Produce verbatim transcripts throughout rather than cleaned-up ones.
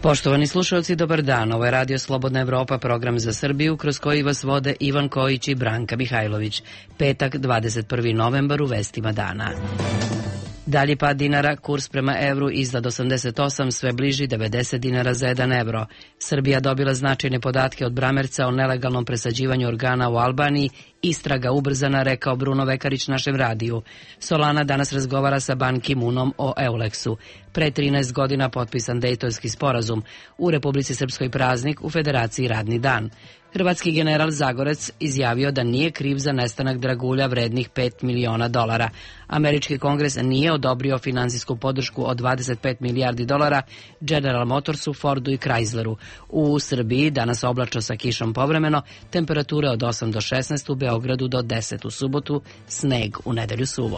Poštovani slušalci, dobar dan. Ovo je Radio Slobodna Evropa, program za Srbiju, kroz koji vas vode Ivan Kojić i Branka Mihajlović. Petak, dvadeset prvi novembar, u vestima dana. Dalji pad dinara, kurs prema evru iznad osamdeset osam, sve bliži devedeset dinara za jedan evro. Srbija dobila značajne podatke od Bramerca o nelegalnom presađivanju organa u Albaniji. Istraga ubrzana, rekao Bruno Vekarić našem radiju. Solana danas razgovara sa Ban Ki-moonom o Euleksu. Pre trinaest godina potpisan Dejtonski sporazum. U Republici Srpskoj praznik, u Federaciji radni dan. Hrvatski general Zagorec izjavio da nije kriv za nestanak dragulja vrednih pet miliona dolara. Američki kongres nije odobrio finansijsku podršku od dvadeset pet milijardi dolara General Motorsu, Fordu i Chrysleru. U Srbiji danas oblačno sa kišom povremeno, temperature od osam do šesnaest, u Beogradu do deset u subotu, sneg u nedelju suvo.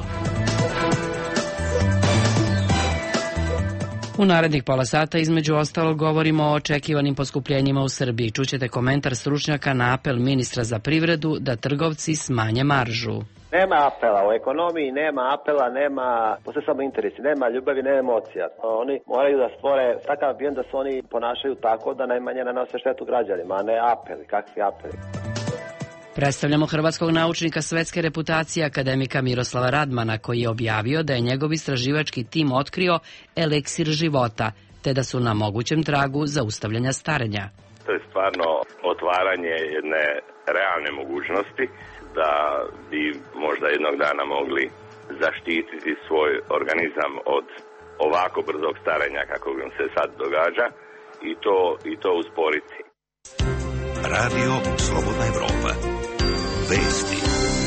U narednih pola sata između ostalog govorimo o očekivanim poskupljenjima u Srbiji. Čućete komentar stručnjaka na apel ministra za privredu da trgovci smanje maržu. Nema apela u ekonomiji, nema apela, nema, postoje samo interesi, nema ljubavi, nema emocija. Oni moraju da stvore takav ambijent da se oni ponašaju tako da najmanje nanose štetu građanima, a ne apeli, kakvi apeli. Predstavljamo hrvatskog naučnika svetske reputacije akademika Miroslava Radmana, koji je objavio da je njegov istraživački tim otkrio eliksir života, te da su na mogućem tragu zaustavljanja starenja. To je stvarno otvaranje jedne realne mogućnosti da bi možda jednog dana mogli zaštititi svoj organizam od ovako brzog starenja kako nam se sad događa i to, i to usporiti. Radio Slobodna Evropa. Vesti.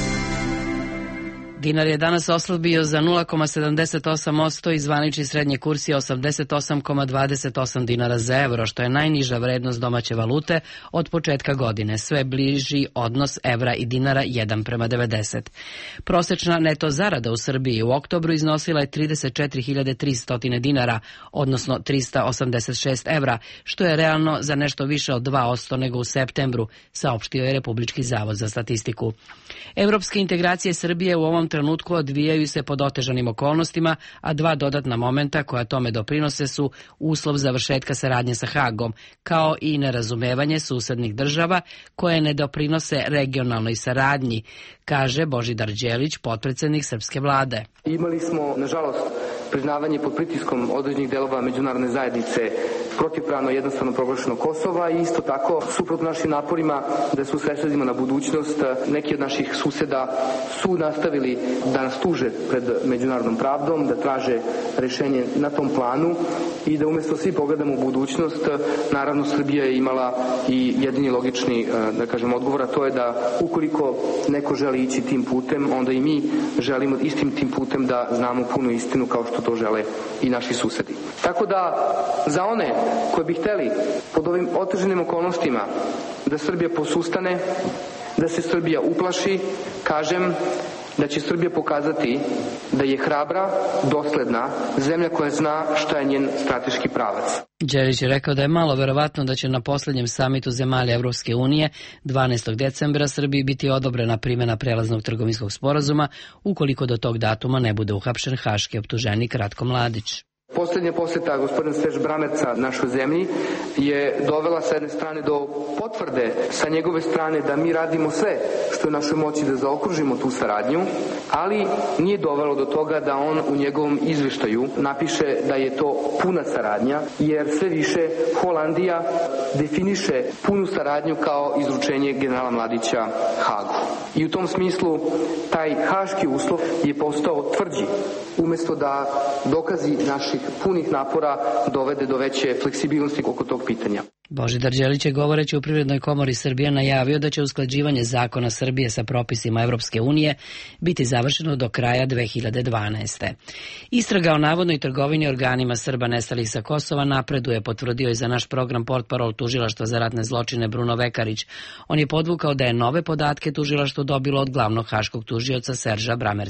Dinar je danas oslabio za nula zarez sedamdeset osam posto i zvanični srednji kurs je osamdeset osam zarez dvadeset osam dinara za evro, što je najniža vrednost domaće valute od početka godine. Sve bliži odnos evra i dinara jedan prema devedeset. Prosečna neto zarada u Srbiji u oktobru iznosila je trideset četiri hiljade tristo dinara, odnosno trista osamdeset šest evra, što je realno za nešto više od dva posto nego u septembru, saopštio je Republički zavod za statistiku. Evropske integracije Srbije u ovom trenutku odvijaju se pod otežanim okolnostima, a dva dodatna momenta koja tome doprinose su uslov završetka saradnje sa Hagom, kao i nerazumevanje susednih država koje ne doprinose regionalnoj saradnji, kaže Božidar Đelić, potpredsednik srpske vlade. Imali smo, nažalost, priznavanje pod pritiskom određenih delova međunarodne zajednice protivpravno jednostavno proglašeno Kosova i isto tako, suprotno našim naporima da se usredsredimo na budućnost, neki od naših suseda su nastavili da nas tuže pred međunarodnom pravdom, da traže rešenje na tom planu i da umjesto svi pogledamo u budućnost, naravno Srbija je imala i jedini logični, da kažem, odgovor, a to je da ukoliko neko želi ići tim putem, onda i mi želimo istim tim putem da znamo punu istinu kao što to žele i naši susedi. Tako da za one koji bi hteli pod ovim oteženim okolnostima da Srbija posustane, da se Srbija uplaši, kažem da će Srbija pokazati da je hrabra, dosledna, zemlja koja zna šta je njen strateški pravac. Đelić je rekao da je malo verovatno da će na posljednjem samitu zemalja Evropske unije dvanaestog decembra Srbiji biti odobrena primjena prelaznog trgovinskog sporazuma ukoliko do tog datuma ne bude uhapšen haški optuženik Ratko Mladić. Posljednja posjeta gospodina Serž Bramerca našoj zemlji je dovela sa jedne strane do potvrde sa njegove strane da mi radimo sve što je u našoj moći da zaokružimo tu saradnju, ali nije dovelo do toga da on u njegovom izveštaju napiše da je to puna saradnja, jer sve više Holandija definiše punu saradnju kao izručenje generala Mladića Hagu. I u tom smislu taj haški uslov je postao tvrđi, umjesto da dokazi naših punih napora dovede do veće fleksibilnosti oko tog pitanja. Božidar Đelić je govoreći u Privrednoj komori Srbije najavio da će usklađivanje zakona Srbije sa propisima Evropske unije biti završeno do kraja dve hiljade dvanaeste. Istraga o navodnoj trgovini organima Srba nestalih sa Kosova napreduje, potvrdio je za naš program portparol Tužilaštva za ratne zločine Bruno Vekarić. On je podvukao da je nove podatke tužilaštvo dobilo od glavnog haškog tužioca Serža Bramerca.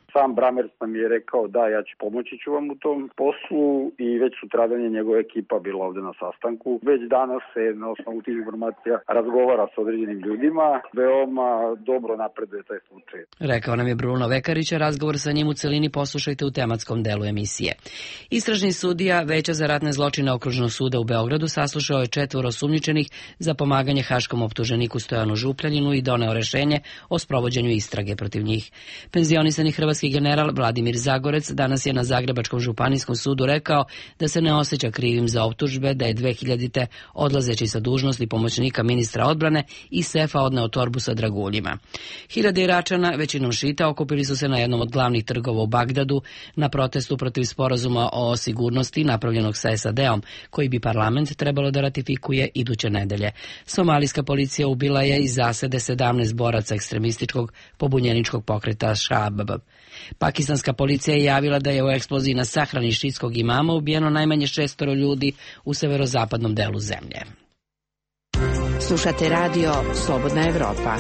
Sam Bramerc nam je rekao da ja ću pomoći ću vam u tom poslu i već sutradan je njegova ekipa bila ovde na sastanku. Već danas se na osnovu tih informacija razgovara sa određenim ljudima. Veoma dobro napreduje taj slučaj. Rekao nam je Bruno Vekarić, razgovor sa njim u celini poslušajte u tematskom delu emisije. Istražni sudija Veća za ratne zločine Okružnog suda u Beogradu saslušao je četvoro osumnjičenih za pomaganje haškom optuženiku Stojanu Župljaninu i doneo rešenje o sprovođenju istrage protiv njih. Penzionisani hrvatski general Vladimir Zagorec danas je na Zagrebačkom županijskom sudu rekao da se ne osjeća krivim za optužbe da je dve hiljadite odlazeći sa dužnosti pomoćnika ministra odbrane i sefa odneo torbu sa draguljima. Hiljade Iračana, većinom šita, okupili su se na jednom od glavnih trgova u Bagdadu na protestu protiv sporazuma o sigurnosti napravljenog sa S A D-om, koji bi parlament trebalo da ratifikuje iduće nedelje. Somalijska policija ubila je iz zasede sedamnaest boraca ekstremističkog pobunjeničkog pokreta Šabab. Pakistanska policija je javila da je u eksploziji na sahrani šiitskog imama ubijeno najmanje šestoro ljudi u severozapadnom delu zemlje. Slušate radio Slobodna Evropa.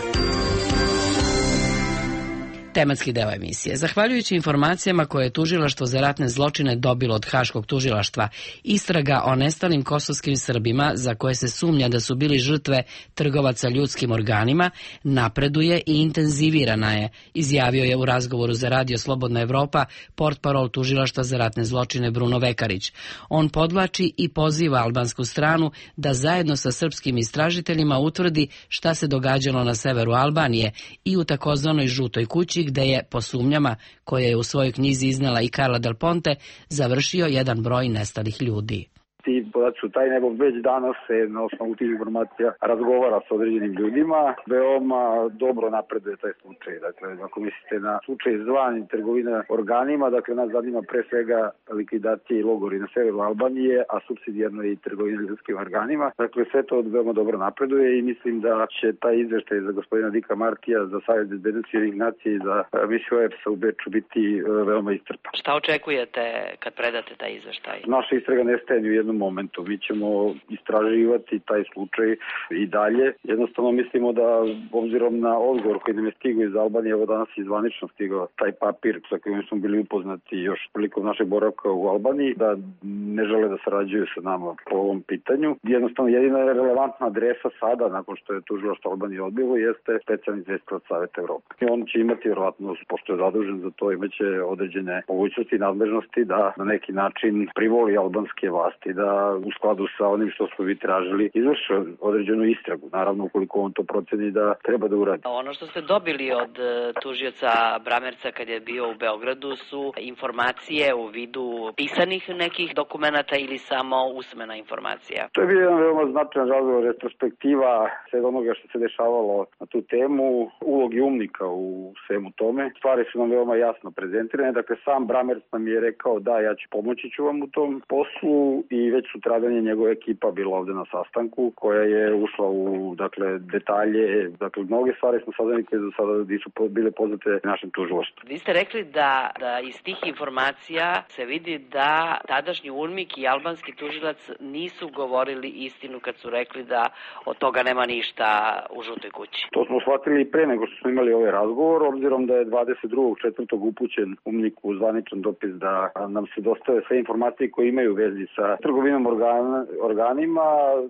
Tematski deo emisije. Zahvaljujući informacijama koje je Tužilaštvo za ratne zločine dobilo od Haškog tužilaštva, istraga o nestalim kosovskim Srbima, za koje se sumnja da su bili žrtve trgovaca ljudskim organima, napreduje i intenzivirana je, izjavio je u razgovoru za radio Slobodna Evropa portparol Tužilaštva za ratne zločine Bruno Vekarić. On podvlači i poziva albansku stranu da zajedno sa srpskim istražiteljima utvrdi šta se događalo na severu Albanije i u takozvanoj žutoj kući, gde je, po sumnjama koje je u svojoj knjizi iznela i Carla Del Ponte, završio jedan broj nestalih ljudi. Ti podaci su tajne, evo već danas se na osnovu tih informacija razgovara sa određenim ljudima. Veoma dobro napreduje taj slučaj. Dakle, ako mislite na slučaj zvani trgovina organima, dakle nas zanima pre svega likvidacije i logori na severu Albanije, a supsidijarno i trgovina ljudskim organima. Dakle, sve to veoma dobro napreduje i mislim da će taj izveštaj za gospodina Dika Martija, za Savjet bezbednosti Ujedinjenih nacija i za misiju O E P S-a u Beču biti veoma iscrpan. Šta očekujete kad predate taj izveštaj? Naša istraga ne staje ni u jednom momentu. Mi ćemo istraživati taj slučaj i dalje. Jednostavno mislimo da, obzirom na odgovor koji nam je stigao iz Albanije, evo danas je zvanično stigao taj papir sa kojim smo bili upoznati još prilikom našeg boravka u Albaniji, da ne žele da sarađuju sa nama po ovom pitanju. Jednostavno jedina relevantna adresa sada, nakon što je tužilaštvo Albanije odbilo, jeste specijalni izvestilac Saveta Evrope. I on će imati vjerojatno, pošto je zadužen za to, imaće određene mogućnosti i nadležnosti da na neki način privoli albanske vlasti, da u skladu sa onim što smo vi tražili izvrše određenu istragu. Naravno, ukoliko on to proceni da treba da uradi. Ono što ste dobili od tužioca Bramerca kad je bio u Beogradu su informacije u vidu pisanih nekih dokumenata ili samo usmena informacija? To je bio jedan veoma značajan razgovor, retrospektiva sve onoga što se dešavalo na tu temu, ulogi umnika u svemu tome. Stvari su nam veoma jasno prezentirane. Dakle, sam Bramerc nam je rekao da ja ću pomoći ću vam u tom poslu i već sutradan je njegova ekipa bila ovde na sastanku koja je ušla u dakle detalje, dakle mnoge stvari smo saznali koje do sada nisu bile poznate našem tužilaštvu. Vi ste rekli da, da iz tih informacija se vidi da tadašnji UNMIK i albanski tužilac nisu govorili istinu kad su rekli da od toga nema ništa u žutoj kući. To smo shvatili i pre nego što smo imali ovaj razgovor, obzirom da je dvadeset drugog četvrtog upućen UNMIK-u zvaničan dopis da nam se dostave sve informacije koje imaju vezi sa trgovinom organa, organima.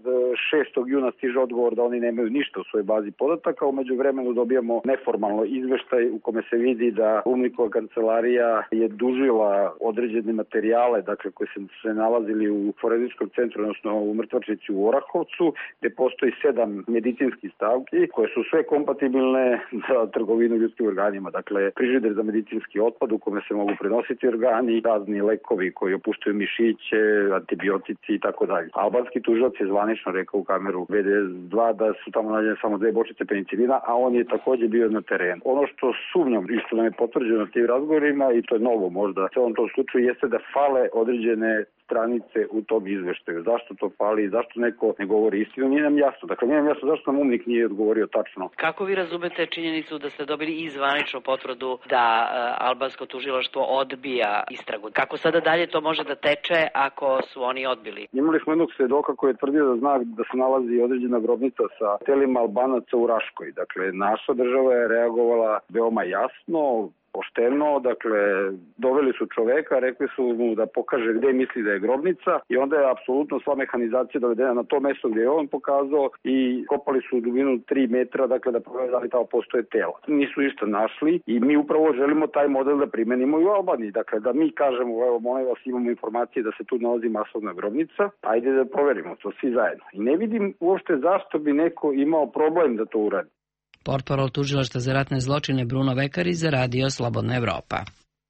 šestog juna stiže odgovor da oni nemaju ništa u svojoj bazi podataka, a umeđu vremenu dobijamo neformalno izveštaj u kome se vidi da UNMIK-ova kancelarija je dužila određene materijale, dakle koji se, se nalazili u forenzičkom centru, odnosno u mrtvačnici u Orahovcu, gde postoji sedam medicinskih stavki koje su sve kompatibilne za trgovinu ljudskim organima. Dakle, frižider za medicinski otpad u kome se mogu prenositi organi, razni lekovi koji opuštaju mišiće, antibiotici i tako dalje. Albanski tužilac je zvanično rekao u kameru V D dva da su tamo nađene samo dve bočice penicilina, a on je takođe bio na terenu. Ono što sumnjam i što nam je potvrđeno na tim razgovorima, i to je novo možda u celom tom slučaju, jeste da fale određene stranice u tom izveštaju. Zašto to fali i zašto neko ne govori istinu, nije nam jasno. Dakle, nije nam jasno zašto nam UNMIK nije odgovorio tačno. Kako vi razumete činjenicu da ste dobili i zvaničnu potvrdu da uh, albansko tužilaštvo odbija istragu? Kako sada dalje to može da teče ako su oni odbili? Imali smo jednog svedoka koji je tvrdio da zna da se nalazi određena grobnica sa telima Albanaca u Raškoj. Dakle, naša država je reagovala veoma jasno, pošteno, dakle, doveli su čoveka, rekli su mu da pokaže gde misli da je grobnica i onda je apsolutno sva mehanizacija dovedena na to mesto gde je on pokazao i kopali su u dubinu tri metra, dakle, da provede da li tamo postoje telo. Nisu ništa našli i mi upravo želimo taj model da primenimo i u Albaniji. Dakle, da mi kažemo, evo, molim vas, imamo informacije da se tu nalazi masovna grobnica, ajde da proverimo to svi zajedno. I ne vidim uopšte zašto bi neko imao problem da to uradi. Portparol tužilaštva za ratne zločine Bruno Vekari za Radio Slobodna Evropa.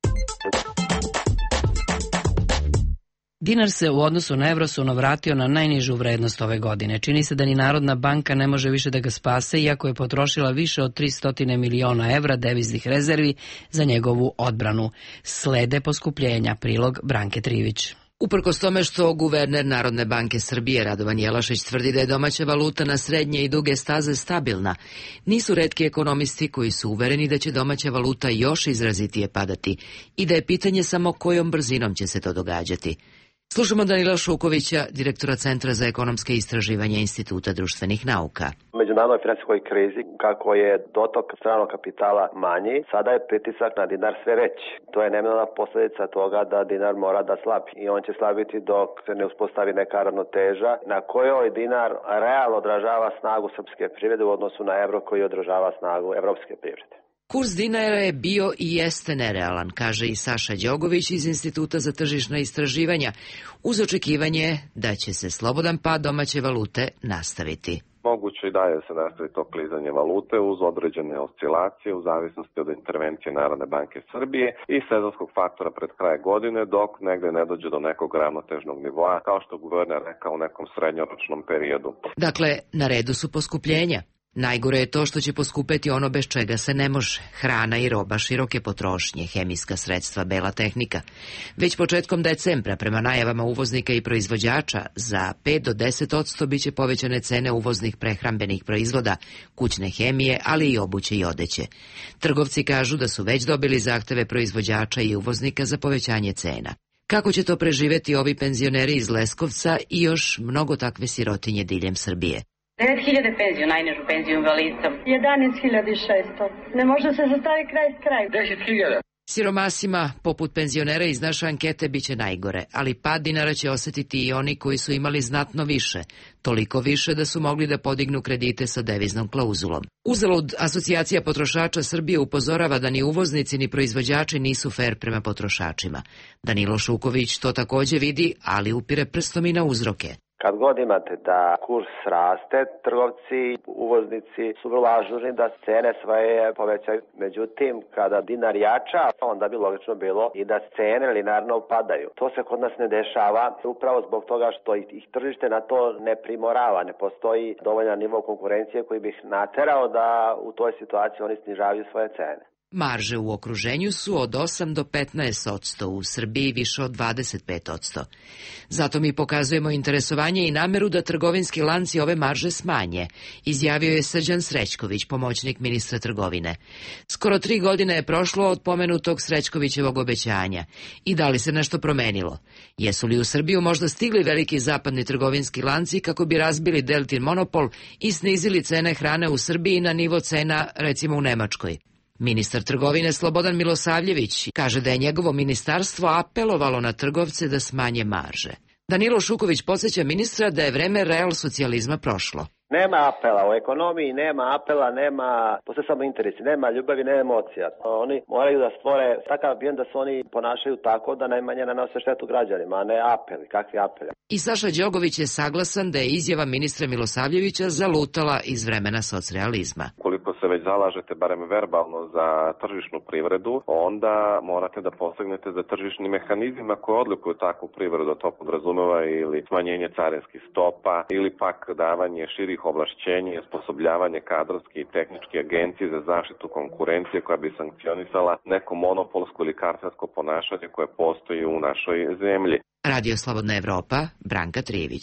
Dinar se u odnosu na evro suno vratio na najnižu vrednost ove godine. Čini se da ni Narodna banka ne može više da ga spase, iako je potrošila više od tristo miliona evra deviznih rezervi za njegovu odbranu. Slede poskupljenja, prilog Branke Trivić. Uprkos tome što guverner Narodne banke Srbije Radovan Jelašić tvrdi da je domaća valuta na srednje i duge staze stabilna, nisu retki ekonomisti koji su uvereni da će domaća valuta još izrazitije padati i da je pitanje samo kojom brzinom će se to događati. Slušamo Danila Šukovića, direktora Centra za ekonomske istraživanja Instituta društvenih nauka. U međunarodnoj finansijskoj krizi, kako je dotok stranog kapitala manji, sada je pritisak na dinar sve veći. To je neminovna posljedica toga da dinar mora da slabi i on će slabiti dok se ne uspostavi neka ravnoteža na kojoj dinar realno odražava snagu srpske privrede u odnosu na evro koji odražava snagu evropske privrede. Kurs dinara je bio i jeste nerealan, kaže i Saša Đogović iz Instituta za tržišna istraživanja, uz očekivanje da će se slobodan pad domaće valute nastaviti. Moguće i dalje se nastavi to klizanje valute uz određene oscilacije u zavisnosti od intervencije Narodne banke Srbije i sezonskog faktora pred kraj godine, dok negde ne dođe do nekog ravnotežnog nivoa, kao što guverner rekao u nekom srednjoročnom periodu. Dakle, na redu su poskupljenja. Najgore je to što će poskupeti ono bez čega se ne može. Hrana i roba široke potrošnje, hemijska sredstva, bela tehnika. Već početkom decembra, prema najavama uvoznika i proizvođača, za pet do deset posto biće povećane cene uvoznih prehrambenih proizvoda, kućne hemije, ali i obuće i odeće. Trgovci kažu da su već dobili zahteve proizvođača i uvoznika za povećanje cena. Kako će to preživeti ovi penzioneri iz Leskovca i još mnogo takve sirotinje diljem Srbije? devet hiljada penziju, najnižu penziju invalidcom. jedanaest hiljada šesto. Ne može se zastavi kraj s kraj. deset hiljada. Siromasima, poput penzionera iz naše ankete, biće najgore, ali pad dinara će osetiti i oni koji su imali znatno više, toliko više da su mogli da podignu kredite sa deviznom klauzulom. Uzalud, Asocijacija potrošača Srbije upozorava da ni uvoznici ni proizvođači nisu fer prema potrošačima. Danilo Šuković to takođe vidi, ali upire prstom i na uzroke. Kad god imate da kurs raste, trgovci, uvoznici su vrlo ažurni da cene svoje povećaju. Međutim, kada dinar jača, onda bi logično bilo i da cene linarno padaju. To se kod nas ne dešava upravo zbog toga što ih tržište na to ne primorava. Ne postoji dovoljan nivo konkurencije koji bi ih naterao da u toj situaciji oni snižavaju svoje cene. Marže u okruženju su od osam do petnaest posto, u Srbiji više od dvadeset pet posto. Zato mi pokazujemo interesovanje i nameru da trgovinski lanci ove marže smanje, izjavio je Srđan Srećković, pomoćnik ministra trgovine. Skoro tri godine je prošlo od pomenutog Srećkovićevog obećanja. I da li se nešto promenilo? Jesu li u Srbiju možda stigli veliki zapadni trgovinski lanci kako bi razbili Deltin monopol i snizili cene hrane u Srbiji na nivo cena, recimo u Nemačkoj? Ministar trgovine Slobodan Milosavljević kaže da je njegovo ministarstvo apelovalo na trgovce da smanje marže. Danilo Šuković podsjeća ministra da je vreme real socijalizma prošlo. Nema apela u ekonomiji, nema apela, nema, postoje samo interesi, nema ljubavi, nema emocija. Oni moraju da stvore takav ambijent da se oni ponašaju tako da najmanje nanose štetu građanima, a ne apeli, kakvi apeli. I Saša Đogović je saglasan da je izjava ministra Milosavljevića zalutala iz vremena socrealizma. Koliko se već zalažete, barem verbalno, za tržišnu privredu, onda morate da posegnete za tržišnim mehanizmima koje odlikuju takvu privredu, to podrazumeva ili smanjenje carinskih stopa ili pak davanje širih ovlašćenje i osposobljavanje kadrovske i tehničke agencije za zaštitu konkurencije koja bi sankcionisala neko monopolsko ili kartelsko ponašanje koje postoji u našoj zemlji. Radio Slobodna Evropa, Branka Trivić.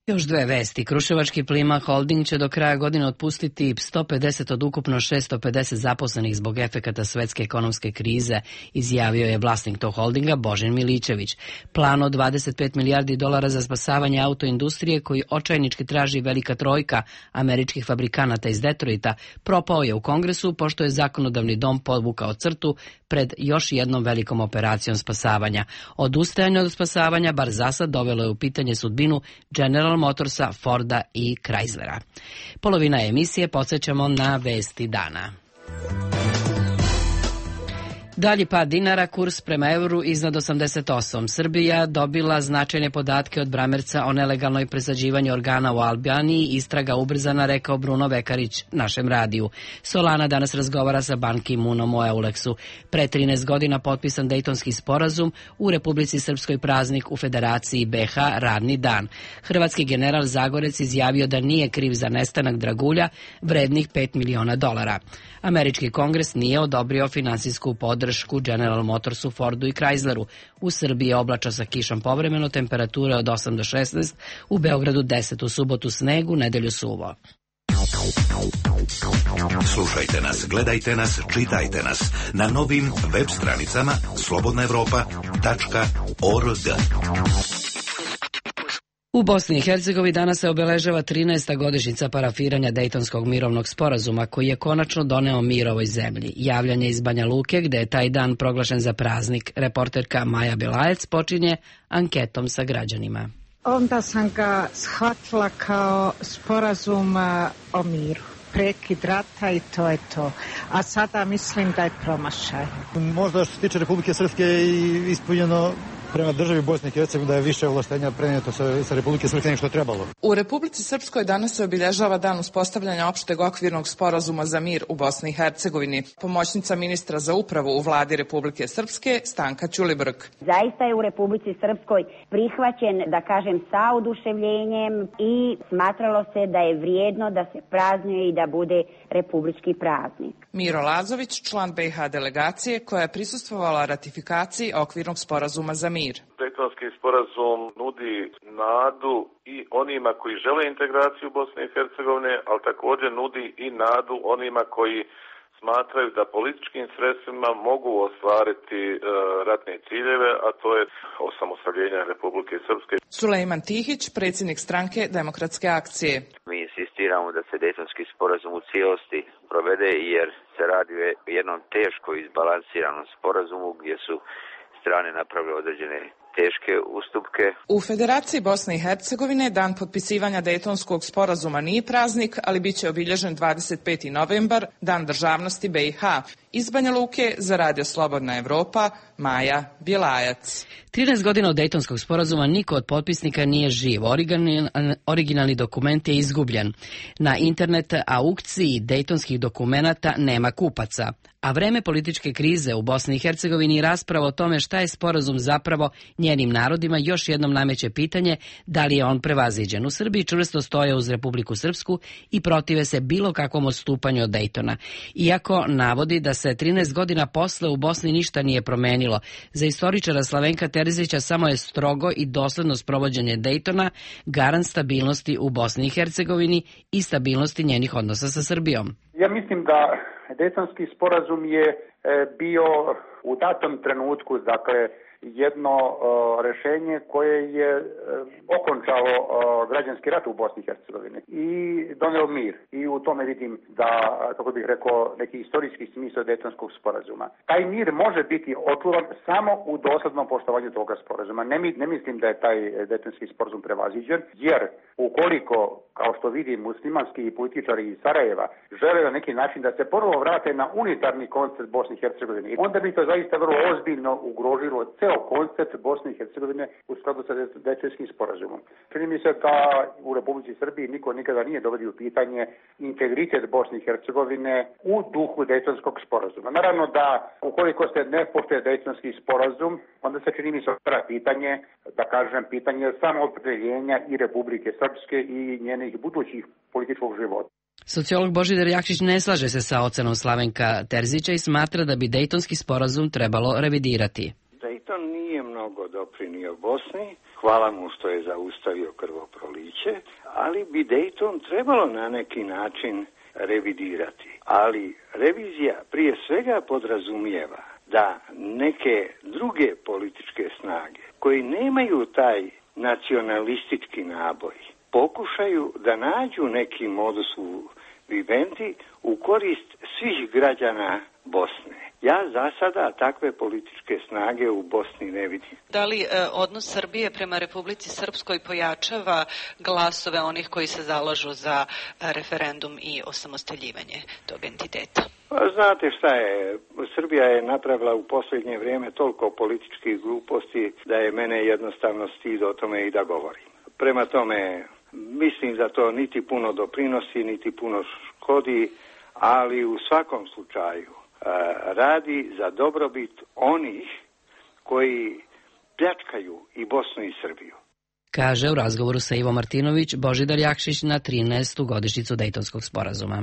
Još dve vesti. Kruševački Plima Holding će do kraja godine otpustiti sto pedeset od ukupno šesto pedeset zaposlenih zbog efekata svetske ekonomske krize, izjavio je vlasnik tog holdinga Božin Milićević. Plan od dvadeset pet milijardi dolara za spasavanje autoindustrije koji očajnički traži velika trojka američkih fabrikanata iz Detroita propao je u Kongresu pošto je zakonodavni dom podvukao crtu pred još jednom velikom operacijom spasavanja. Odustajanje od spasavanja bar zasad dovelo je u pitanje sudbinu General Motorsa, Forda i Chryslera. Polovina emisije podsjećamo na vesti dana. Dalji pad dinara, kurs prema euru iznad osamdeset osam. Srbija dobila značajne podatke od Bramerca o nelegalnoj presađivanju organa u Albaniji, istraga ubrzana, rekao Bruno Vekarić našem radiju. Solana danas razgovara sa Ban Ki-moonom o Euleksu. Pre trinaest godina potpisan Dejtonski sporazum, u Republici Srpskoj praznik, u Federaciji B H radni dan. Hrvatski general Zagorec izjavio da nije kriv za nestanak dragulja vrednih pet miliona dolara. Američki kongres nije odobrio finansijsku podršku General Motorsu, Fordu i Chrysleru. U Srbiji je oblačno sa kišom povremeno, temperature od osam do šesnaest, u Beogradu deset, u subotu sneg, u nedelju suvo. Slušajte nas, gledajte nas, čitajte nas na novim web stranicama slobodna evropa tačka org. U Bosni i Hercegovini danas se obeležava trinaesta godišnjica parafiranja Dejtonskog mirovnog sporazuma koji je konačno doneo mir ovoj zemlji. Javljanje iz Banja Luke, gde je taj dan proglašen za praznik, reporterka Maja Belajac počinje anketom sa građanima. Onda sam ga shvatila kao sporazum o miru. Prekid rata i to je to. A sada mislim da je promašaj. Možda što se tiče Republike Srpske i ispunjeno prema državi Bosne i Hercegovine da je više ovlaštenja prenijeto sa, sa Republike Srpske nego što je trebalo. U Republici Srpskoj danas se obilježava dan uspostavljanja opšteg okvirnog sporazuma za mir u Bosni i Hercegovini. Pomoćnica ministra za upravu u vladi Republike Srpske Stanka Ćulibrk. Zaista je u Republici Srpskoj prihvaćen, da kažem, sa oduševljenjem i smatralo se da je vrijedno da se praznuje i da bude republički praznik. Miro Lazović, član B i H delegacije koja je prisustvovala ratifikaciji okvirnog sporazuma za mir. Dejtonski sporazum nudi nadu i onima koji žele integraciju Bosne i Hercegovine, ali također nudi i nadu onima koji smatraju da političkim sredstvima mogu ostvariti e, ratne ciljeve, a to je osamostaljenje Republike Srpske. Sulejman Tihić, predsjednik stranke Demokratske akcije. Mi insistiramo da se Dejtonski sporazum u cijelosti provede jer se radi o jednom teško izbalansiranom sporazumu gdje su strane napravile određene teške ustupke. U Federaciji Bosne i Hercegovine dan potpisivanja Dejtonskog sporazuma nije praznik, ali bit će obilježen dvadeset peti novembar, dan državnosti B i H. Iz Banja Luke za Radio Slobodna Evropa, Maja Bjelajac. trinaest godina od Dejtonskog sporazuma niko od potpisnika nije živ. Originalni, originalni dokument je izgubljen. Na internet aukciji Dejtonskih dokumenata nema kupaca. A vreme političke krize u Bosni i Hercegovini i rasprava o tome šta je sporazum zapravo njenim narodima još jednom nameće pitanje da li je on prevaziđen. U Srbiji čvrsto stoje uz Republiku Srpsku i protive se bilo kakvom odstupanju od Dejtona. Iako navodi da se trinaest godina posle u Bosni ništa nije promenilo, za istoričara Slavenka Terzića samo je strogo i dosledno sprovođenje Dejtona garant stabilnosti u Bosni i Hercegovini i stabilnosti njenih odnosa sa Srbijom. Ja mislim da Dejtonski sporazum je bio u datom trenutku, dakle, jedno uh, rešenje koje je uh, okončalo uh, građanski rat u Bosni i Hercegovini i doneo mir. I u tome vidim da, kako bih rekao, neki istorijski smisao Dejtonskog sporazuma. Taj mir može biti očuvan samo u doslednom poštovanju toga sporazuma. Ne, ne mislim da je taj Dejtonski sporazum prevaziđen, jer ukoliko, kao što vidim, muslimanski političari iz Sarajeva žele na neki način da se prvo vrate na unitarni koncept Bosne i Hercegovine, onda bi to zaista vrlo ozbiljno ugrožilo ceo koncept Bosne i Hercegovine u skladu sa Dejtonskim sporazumom. Čini mi se da u Republici Srbiji niko nikada nije dovodio u pitanje integritet Bosne i Hercegovine u duhu Dejtonskog sporazuma. Naravno da ukoliko se ne poštuje Dejtonski sporazum, onda se čini mi se otvara pitanje, da kažem, pitanje samoopredeljenja i Republike Srpske i njenih budućih političkog života. Sociolog Božidar Jakšić ne slaže se sa ocenom Slavenka Terzića i smatra da bi Dejtonski sporazum trebalo revidirati. Dayton nije mnogo doprinio Bosni, hvala mu što je zaustavio krvoproliće, ali bi Dayton trebalo na neki način revidirati. Ali revizija prije svega podrazumijeva da neke druge političke snage koji nemaju taj nacionalistički naboj pokušaju da nađu neki modus vivendi u korist svih građana Bosne. Ja za sada takve političke snage u Bosni ne vidim. Da li e, odnos Srbije prema Republici Srpskoj pojačava glasove onih koji se zalažu za referendum i osamostaljivanje tog entiteta? Znate šta je, Srbija je napravila u posljednje vrijeme toliko političkih gluposti da je mene jednostavno stid o tome i da govorim. Prema tome, mislim da to niti puno doprinosi, niti puno škodi, ali u svakom slučaju radi za dobrobit onih koji pljačkaju i Bosnu i Srbiju. Kaže u razgovoru sa Ivo Martinović Božidar Jakšić na trinaestu godišnjicu Dejtonskog sporazuma.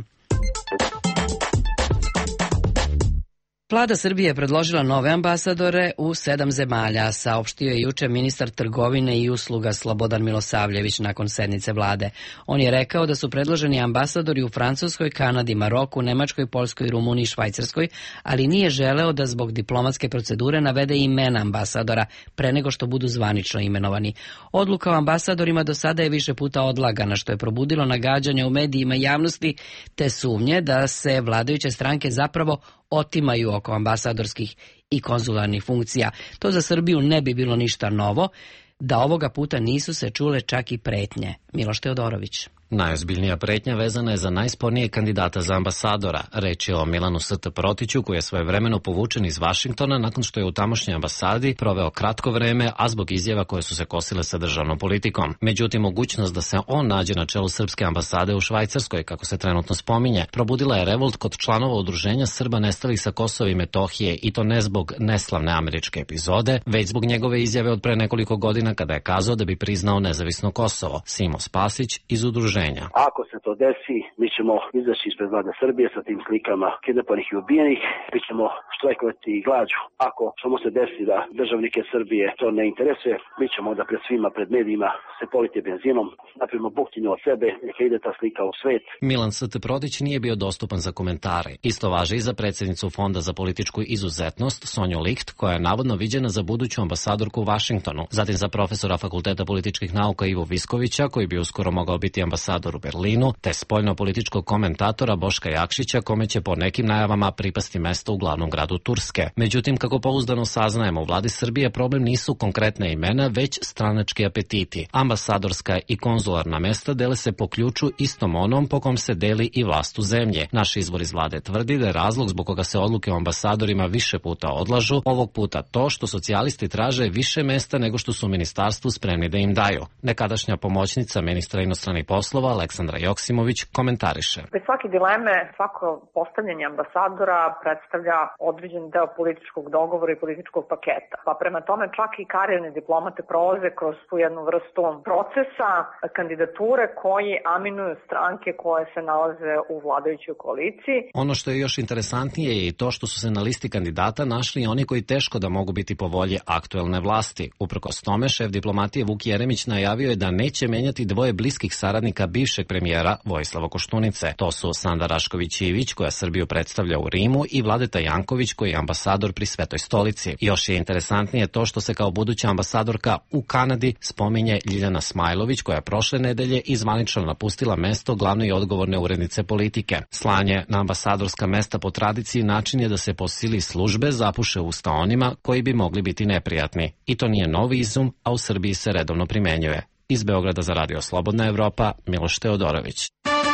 Vlada Srbije je predložila nove ambasadore u sedam zemalja, saopštio je juče ministar trgovine i usluga Slobodan Milosavljević nakon sednice vlade. On je rekao da su predloženi ambasadori u Francuskoj, Kanadi, Maroku, Nemačkoj, Poljskoj, Rumuniji i Švajcarskoj, ali nije želeo da zbog diplomatske procedure navede imena ambasadora pre nego što budu zvanično imenovani. Odluka o ambasadorima do sada je više puta odlagana, što je probudilo nagađanja u medijima i javnosti te sumnje da se vladajuće stranke zapravo otimaju oko ambasadorskih i konzularnih funkcija. To za Srbiju ne bi bilo ništa novo, da ovoga puta nisu se čule čak i pretnje. Miloš Teodorović. Najozbiljnija pretnja vezana je za najspornije kandidata za ambasadora. Reč je o Milanu S T Protiću, koji je svojevremeno povučen iz Vašingtona nakon što je u tamošnjoj ambasadi proveo kratko vreme, a zbog izjava koje su se kosile sa državnom politikom. Međutim, mogućnost da se on nađe na čelu srpske ambasade u Švajcarskoj, kako se trenutno spominje, probudila je revolt kod članova udruženja Srba nestalih sa Kosova i Metohije, i to ne zbog neslavne američke epizode, već zbog njegove izjave od pre nekoliko godina kada je kazao da bi priznao nezavisno Kosovo. Simo Spasić iz udruženja. Ako se to desi, mi ćemo izaći ispred vlade Srbije sa tim slikama kidnapanih i ubijenih, mi ćemo štrajkovati i glađu. Ako samo se desi da državnike Srbije to ne interesuje, mi ćemo da pred svima, pred medijima se politi benzinom, napravimo buktinju od sebe, neka ide ta slika u svet. Milan S T Protić nije bio dostupan za komentare. Isto važi i za predsjednicu Fonda za političku izuzetnost Sonju Licht, koja je navodno viđena za buduću ambasadorku u Vašingtonu. Zatim za profesora Fakulteta političkih nauka Ivo Viskovića, koji bi uskoro mogao biti ambasador u Berlinu, te spoljno-političkog komentatora Boška Jakšića, kome će po nekim najavama pripasti mesto u glavnom gradu Turske. Međutim, kako pouzdano saznajemo, u vladi Srbije problem nisu konkretne imena, već stranački apetiti. Ambasadorska i konzularna mesta dele se po ključu istom onom po kom se deli i vlast u zemlji. Naš izvor iz vlade tvrdi da je razlog zbog koga se odluke o ambasadorima više puta odlažu, ovog puta to što socijalisti traže više mesta nego što su u ministarstvu spremni da im daju. Nekadašnja pomoćnica ministra inostranih poslova Aleksandra Joksimović komentariše. Bez svake dileme, svako postavljanje ambasadora predstavlja određen deo političkog dogovora i političkog paketa. Pa prema tome čak i karijerne diplomate prolaze kroz tu jednu vrstu procesa, kandidature koji aminuju stranke koje se nalaze u vladajućoj koaliciji. Ono što je još interesantnije je i to što su se na listi kandidata našli oni koji teško da mogu biti po volji aktuelne vlasti. Uprkos tome, šef diplomatije Vuk Jeremić najavio je da neće menjati dvoje bliskih saradnika bivšeg premijera Vojislava Koštunice. To su Sanda Rašković-Ivić, koja Srbiju predstavlja u Rimu, i Vladeta Janković, koji je ambasador pri Svetoj stolici. Još je interesantnije to što se kao buduća ambasadorka u Kanadi spominje Ljiljana Smajlović, koja je prošle nedelje izvanično napustila mesto glavne i odgovorne urednice politike. Slanje na ambasadorska mesta po tradiciji način je da se po sili službe zapuše usta onima koji bi mogli biti neprijatni. I to nije novi izum, a u Srbiji se redovno primenjuje. Iz Beograda za Radio Slobodna Evropa, Miloš Teodorović.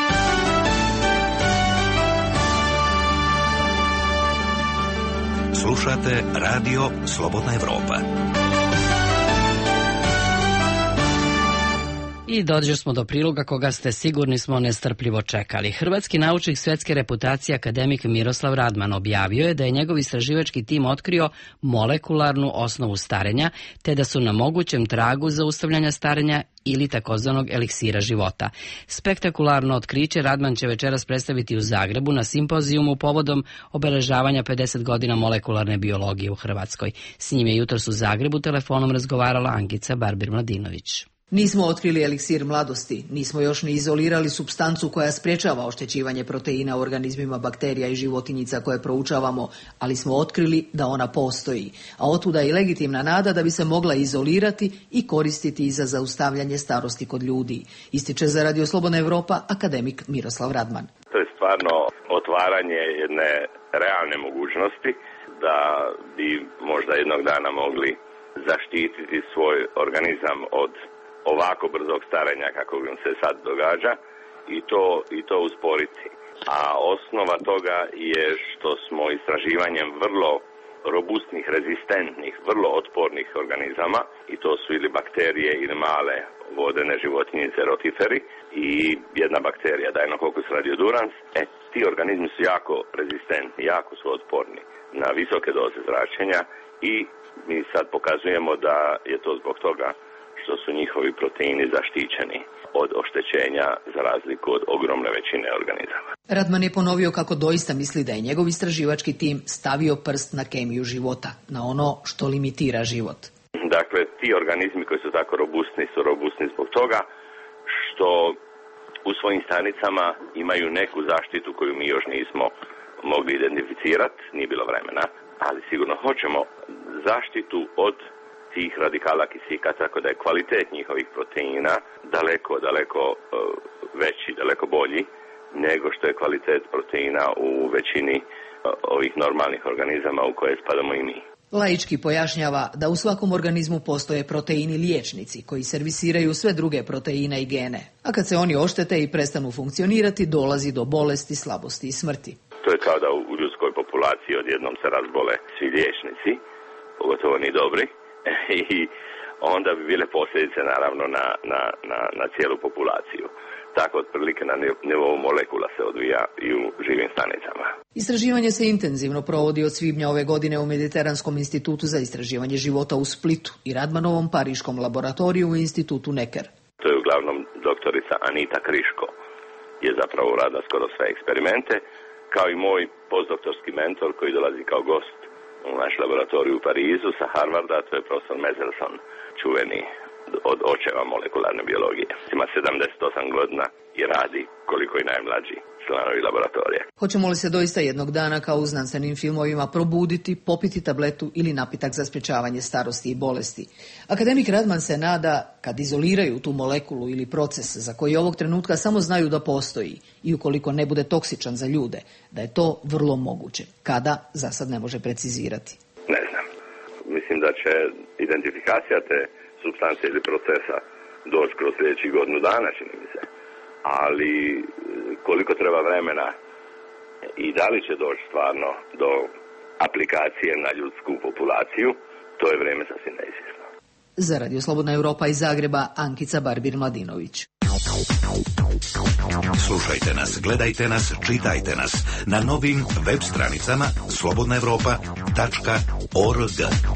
Slušate Radio Slobodna Evropa. I dođe smo do priloga koga ste sigurni smo nestrpljivo čekali. Hrvatski naučnik svetske reputacije akademik Miroslav Radman objavio je da je njegov istraživački tim otkrio molekularnu osnovu starenja, te da su na mogućem tragu zaustavljanja starenja ili takozvanog eliksira života. Spektakularno otkriće Radman će večeras predstaviti u Zagrebu na simpozijumu povodom obeležavanja pedeset godina molekularne biologije u Hrvatskoj. S njim je jutros u Zagrebu telefonom razgovarala Ankica Barbir-Mladinović. Nismo otkrili eliksir mladosti, nismo još ni izolirali supstancu koja sprečava oštećivanje proteina u organizmima bakterija i životinjica koje proučavamo, ali smo otkrili da ona postoji, a otuda i legitimna nada da bi se mogla izolirati i koristiti za zaustavljanje starosti kod ljudi, ističe za Radio Slobodna Evropa akademik Miroslav Radman. To je stvarno otvaranje jedne realne mogućnosti da bi možda jednog dana mogli zaštititi svoj organizam od ovako brzog starenja kako nam se sad događa i to, i to usporiti. A osnova toga je što smo istraživanjem vrlo robustnih, rezistentnih, vrlo otpornih organizama, i to su ili bakterije ili male vodene životinjice rotiferi i jedna bakterija Deinococcus radiodurans, e, ti organizmi su jako rezistentni, jako su otporni na visoke doze zračenja i mi sad pokazujemo da je to zbog toga što su njihovi proteini zaštićeni od oštećenja za razliku od ogromne većine organizama. Radman je ponovio kako doista misli da je njegov istraživački tim stavio prst na kemiju života, na ono što limitira život. Dakle, ti organizmi koji su tako robustni su robustni zbog toga što u svojim stanicama imaju neku zaštitu koju mi još nismo mogli identificirati, nije bilo vremena, ali sigurno hoćemo zaštitu od tih radikala kisika, tako da je kvalitet njihovih proteina daleko, daleko veći, daleko bolji nego što je kvalitet proteina u većini ovih normalnih organizama u koje spadamo i mi. Laički pojašnjava da u svakom organizmu postoje proteini liječnici koji servisiraju sve druge proteine i gene, a kad se oni oštete i prestanu funkcionirati, dolazi do bolesti, slabosti i smrti. To je kao da u ljudskoj populaciji odjednom se razbole svi liječnici, pogotovo ni dobri, i onda bi bile posljedice naravno na, na, na, na cijelu populaciju. Tako otprilike na nivou molekula se odvija i u živim stanicama. Istraživanje se intenzivno provodi od svibnja ove godine u Mediteranskom institutu za istraživanje života u Splitu i Radmanovom pariškom laboratoriju u institutu Necker. To je uglavnom doktorica Anita Kriško, je zapravo uradila skoro sve eksperimente, kao i moj postdoktorski mentor koji dolazi kao gost u naš laboratoriju u Parizu sa Harvarda, to je profesor Mezelson, čuveni od očeva molekularne biologije. Ima sedamdeset osam godina i radi koliko i najmlađi članovi laboratorija. Hoćemo li se doista jednog dana kao u znanstvenim filmovima probuditi, popiti tabletu ili napitak za sprečavanje starosti i bolesti? Akademik Radman se nada, kad izoliraju tu molekulu ili proces za koji ovog trenutka samo znaju da postoji i ukoliko ne bude toksičan za ljude, da je to vrlo moguće. Kada, za sad ne može precizirati. Ne znam. Mislim da će identifikacija te supstance ili procesa doći kroz sljedećih godinu dana, čini mi se. Ali koliko treba vremena i da li će doći stvarno do aplikacije na ljudsku populaciju, to je vrijeme sasvim neizvjesno. Za Radio Slobodna Evropa iz Zagreba, Ankica Barbir-Mladinović. Slušajte nas, gledajte nas, čitajte nas na novim web stranicama slobodna evropa tačka org.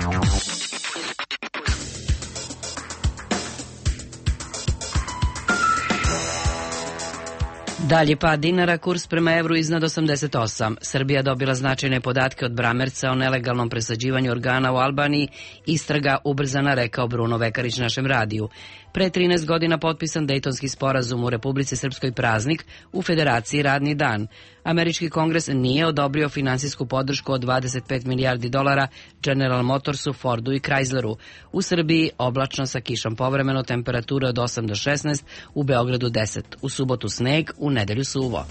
Dalje pad dinara, kurs prema evru iznad osamdeset osam. Srbija dobila značajne podatke od Bramerca o nelegalnom presađivanju organa u Albaniji. Istraga ubrzana, rekao Bruno Vekarić našem radiju. Pre trinaest godina potpisan Dejtonski sporazum u Republici Srpskoj praznik, u Federaciji radni dan. Američki kongres nije odobrio finansijsku podršku od dvadeset pet milijardi dolara General Motorsu, Fordu i Chrysleru. U Srbiji oblačno sa kišom povremeno, temperature od osam do šesnaest, u Beogradu deset. U subotu sneg, u nedelju suvo.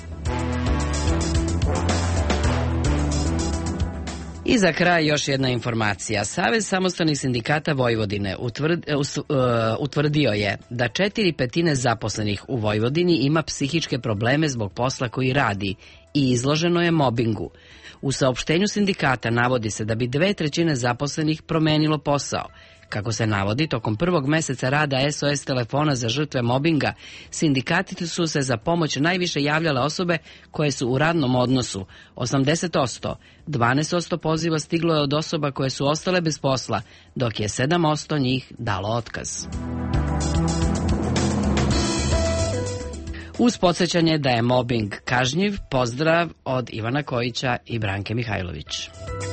I za kraj još jedna informacija. Savez samostalnih sindikata Vojvodine utvrd, uh, utvrdio je da četiri petine zaposlenih u Vojvodini ima psihičke probleme zbog posla koji radi i izloženo je mobingu. U saopštenju sindikata navodi se da bi dve trećine zaposlenih promenilo posao. Kako se navodi, tokom prvog meseca rada S O S telefona za žrtve mobinga, sindikati su se za pomoć najviše javljale osobe koje su u radnom odnosu, osamdeset posto, dvanaest posto poziva stiglo je od osoba koje su ostale bez posla, dok je sedam posto njih dalo otkaz. Uz podsjećanje da je mobing kažnjiv, pozdrav od Ivana Kojića i Branke Mihajlović.